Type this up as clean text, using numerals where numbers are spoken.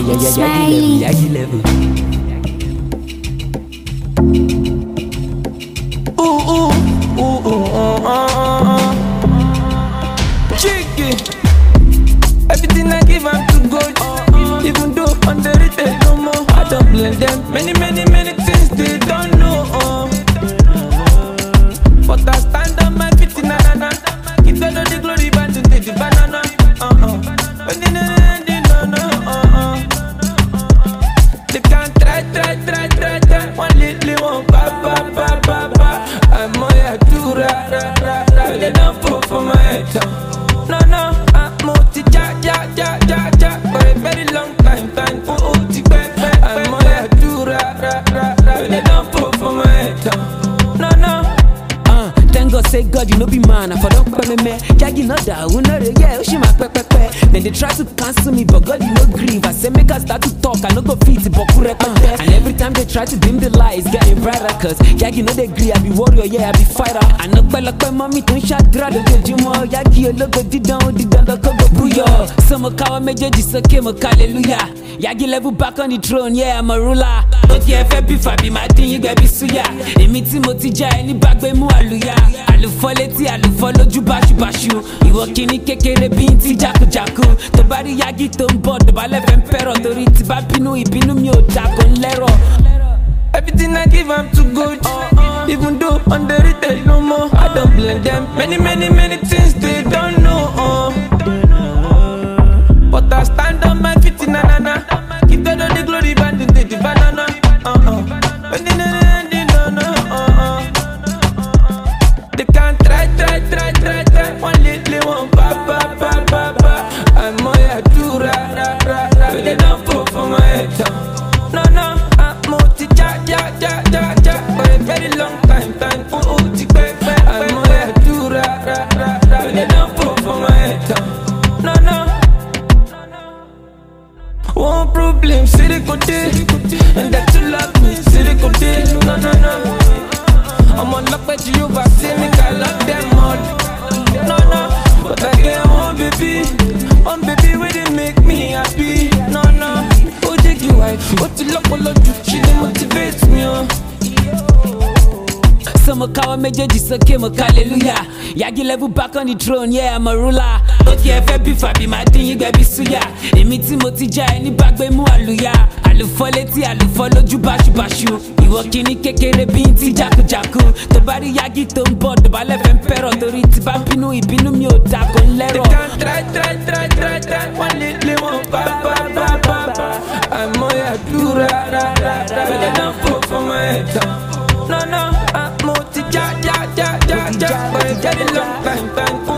Yagi level. Chicken. Everything I give I'm too good. Even though underrated no more. I don't blame them. Many things they don't know. But I stand on my feet in na. Give them all the glory, but to take the banana. They can't try. One little one, ba. I'm more ya do ra. They don't fall for my head. No, I'm multi ja. For a very long time for OT back. I'm more ya do ra. They don't fall for my head. No. Thank God, say God, you know be man. I for don't call me man. Yagi no da, who know the yeah, she my pepe. Then they try to cancel me, but God, you no grieve. I say make us start to talk, I no go fit, but and every time they try to dim the light, it's getting brighter. Cause Yagi no they agree, I be warrior, yeah, I be fighter. I know by mommy don't shot grad the Jimo. Yagi a logo did down the cover booyah. Some kawa major just came a hallelujah. Yagi level back on the throne, yeah, I'm a ruler. But yeah, if I be my thing, you gotta be suya. Emiti motija, any back by mu aluya. Alufoleti, alufolo jubashu. Iwo kini kekere binti jaku. Tobari Yagi tombo, tobale vempero. Tori tiba ibinu mi otako nlero. Everything I give I'm too good. Even though underrated no more. I don't blame them. Many things they don't know. But I stand on my feet in na. Give them all the glory, but to take the banana. They can't try. One little one, ba. I'm more ya do ra. They don't fall for my head. No, I'm multi ja. For a very long time for OT back. I'm more ya do ra. They don't fall for my head. No. One problem, see they go there. And that you love me, see they go there. No. I'm on luck with you, but see me, I love them all. No, but I get one baby, where they make me happy. No, oh, take you wife, what you love, she they motivate me. Some kawa major just came a hallelujah. Yagi level back on the throne, yeah, I'm a ruler. But yeah, if I be my thing, you gotta be suya. Emiti motija, any back by mu aluya. Alufoleti, alufolo jubashu. Iwo kini kekere binti jaku. Tobari Yagi tombo, tobale vempero. Tori tiba ibinu mi otako nlero. They can't try. One little one, ba. I'm more ya do ra. They don't fall for my head. No, I'm multi ja. For a very long time